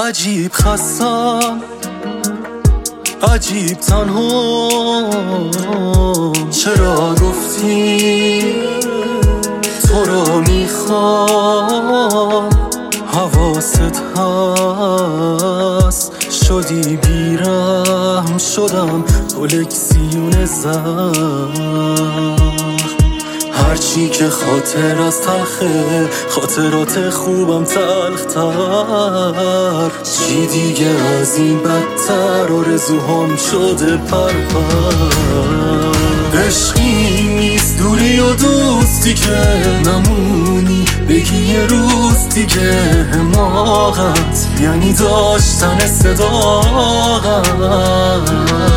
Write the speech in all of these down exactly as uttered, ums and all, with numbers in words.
عجیب خستم، عجیب تنها. چرا گفتی تو رو میخوام؟ حواست هست شدی بیرحم، شدم کلکسیون زخم. هرچی که خاطر از تلخه، خاطرات خوبم تلختر. چی دیگه از این بدتر، آرزوهام شده پرپر. عشقی نیست دوری و دوستی که نمونی بگی یه روز دیگه. حماقت یعنی داشتن صداقت.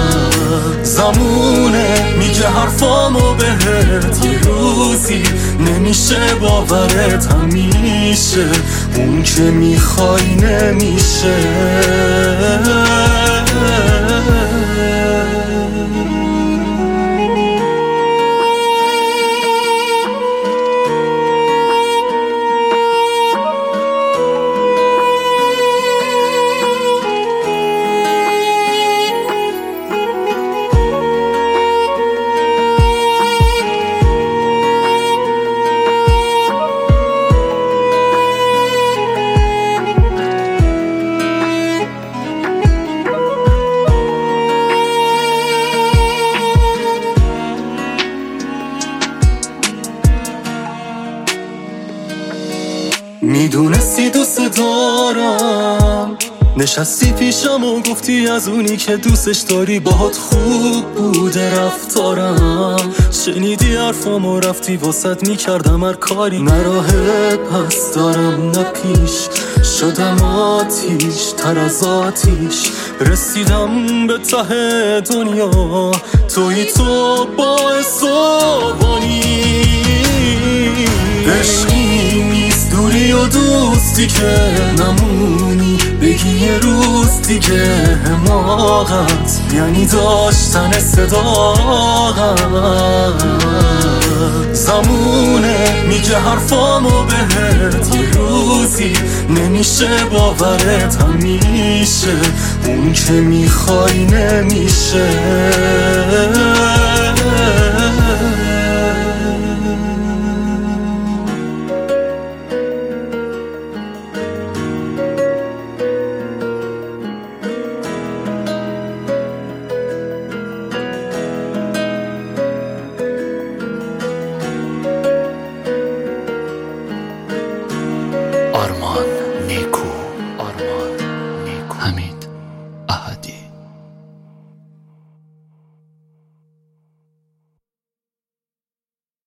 زمونه میگه حرفامو بهت، یه روزی نمیشه باورت. همیشه اون که میخوای نمیشه. میدونستی دوست دارم، نشستی پیشم و گفتی از اونی که دوستش داری باهات خوب بوده رفتارم. شنیدی حرفم و رفتی واسط میکردم هر کاری. نه راه پس دارم نه پیش، شدم آتیش تر از آتیش. رسیدم به ته دنیا، توی تو باعث آبانی. عشقی نیست دوری و دوستی که نمونی بگی یه روز دیگه. حماقت یعنی داشتن صداقت. زمونه میگه حرفامو بهت، یه روزی نمیشه باورت. همیشه اون که میخوای نمیشه. آرمان نیکو، آرمان نیکو، حمید احدی.